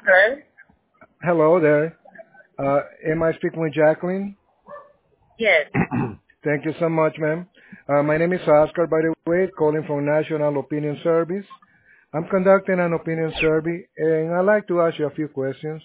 Hello? Hello there. Am I speaking with Jacqueline? Yes. Thank you so much, ma'am. My name is Oscar, by the way, calling from National Opinion Service. I'm conducting an opinion survey, and I'd like to ask you a few questions.